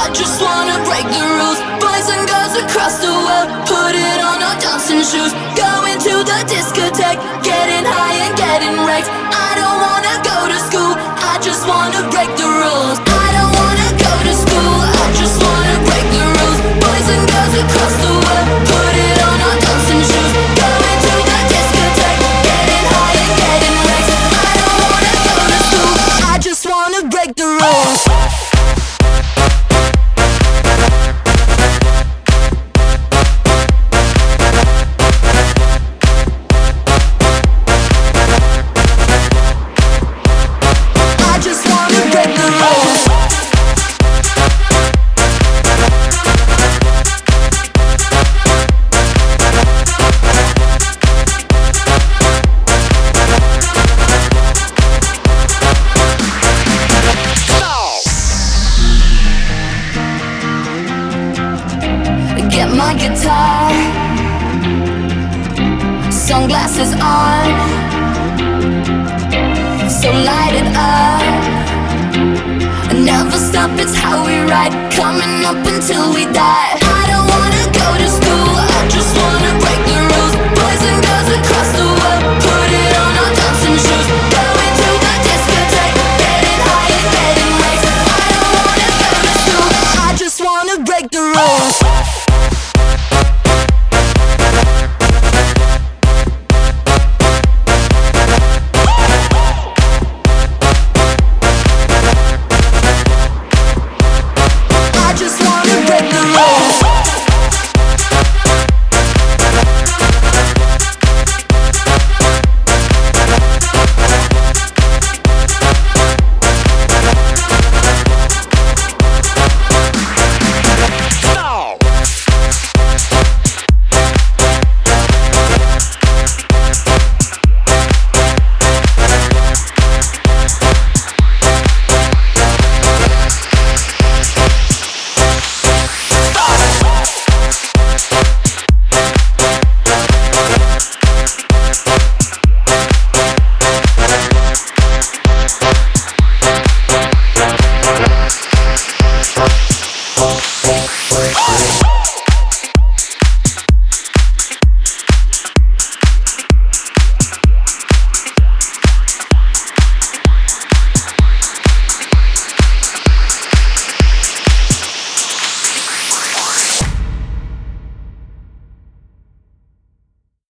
I just wanna break the rules. Boys and girls across the world, put it on our dancing shoes. Going to the discotheque, getting high and getting wrecked. I don't wanna go to school, I just wanna break the rules. I don't wanna go to school, I just wanna break the rules. Boys and girls across the world, put it on our dancing shoes. Going to the discotheque, getting high and getting wrecked. I don't wanna go to school, I just wanna break the rules. Get my guitar, sunglasses on, so light it up. Never stop, it's how we ride, coming up until we die.